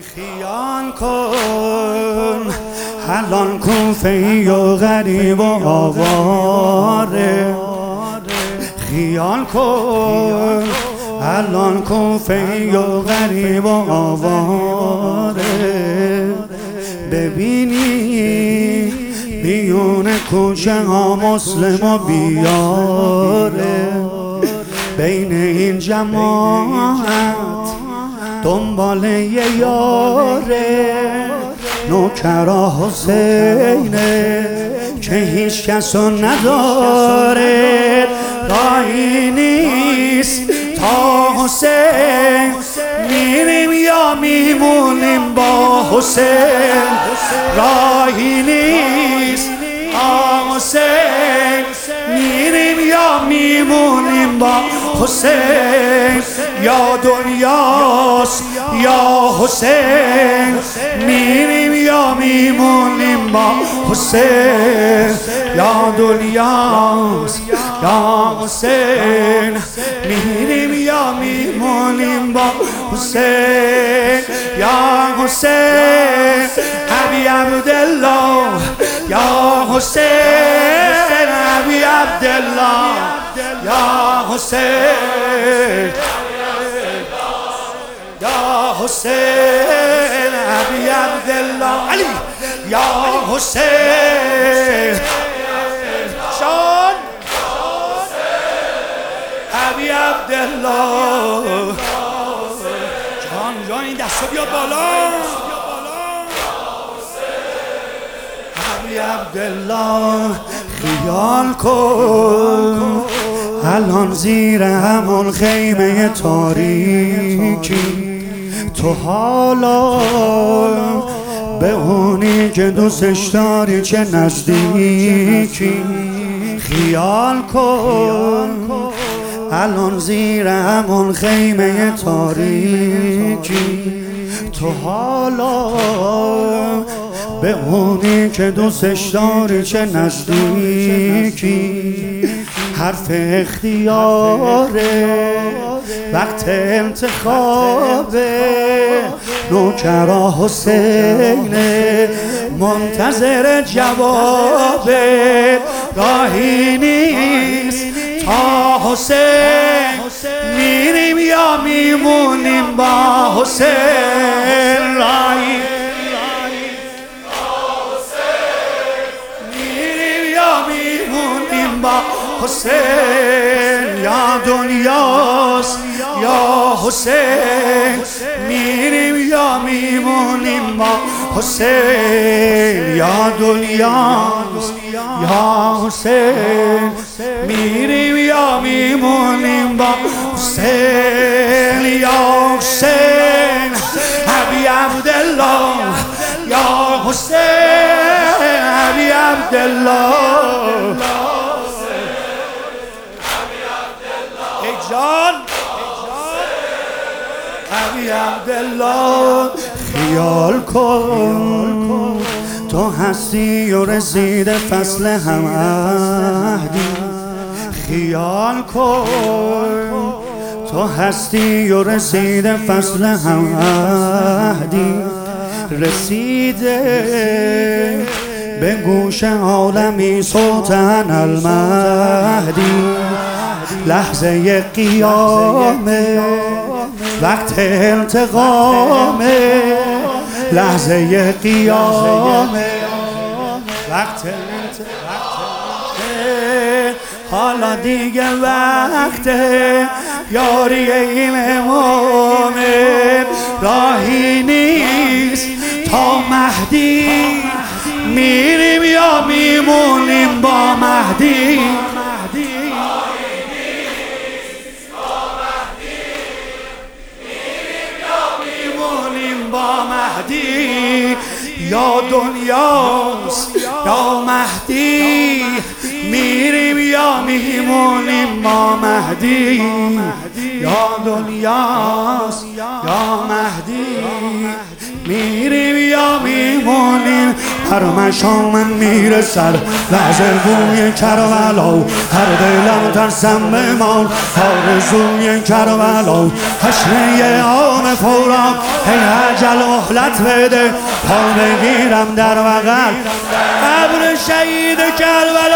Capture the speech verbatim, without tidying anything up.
خیال کن الان کوفه‌ای و غریب و آواره، خیال کن الان کوفه‌ای و غریب و آواره. ببینی میون کوچه ها مسلم و بیاره، بین این جماعت دنبال یه یاره. نوکرا حسینه که هیچ کسو نداره، راهی نیست تا حسین میریم یا میمونیم با حسین. راهی نیست تا حسین میریم یا میمونیم با حسین. یا دنیاست یا حسین میریم یا میمونیم با حسین. یا دنیاست یا حسین میریم یا میمونیم با حسین. یا حسین ابی عبدالله، یا حسین ابی عبدالله، یا حسین یا حسین ابی عبدالله علی، یا حسین شان ابی عبدالله. جان جان این دستو بیاد بالا. ابی عبدالله خیال کن الان زیر همون خیمه تاریکی، تو حالا به اونی که دوستش داری چه نزدیکی. خیال کن الان زیر همون خیمه تاریکی، تو حالا به اونی که دوستش داری چه نزدیکی. حرف اختیاره وقت انتخابه، نوکرا حسینه منتظر جوابه. راهی نیست تا حسین میریم یا میمونیم با حسین. راهی میریم یا میمونیم با حسین. یا دنیاست یا حسین میریم یا میمونیم با حسین. یا دنیاست یا حسین میریم یا میمونیم با حسین. یا حسین ابی عبدالله، یا حسین ابی عبدالله. جان ابی عبدالله خیال کن تو هستی و رسیده فصل همعهدی. خیال کن تو هستی و رسیده فصل همعهدی. رسیده به گوش عالمی صوت انالمهدی. لحظه قیامه وقت انتقامه، لحظه قیامه وقت انتقامه. حالا دیگه وقت یاری این امامه. راهی نیست تا مهدی میریم یا میمونیم با مهدی. با مهدی. یا دنیاست یا مهدی میریم یا میمونیم با مهدی. یا دنیاست یا مهدی میریم یا میمونیم هر مشامم میرسد لحظه بوی کربلا، هر دلم ترسم بمان آرزوی کربلا. تشنه آب خورم ای اجل مهلت بده، پا بگیرم در بغل قبر شهید کربلا.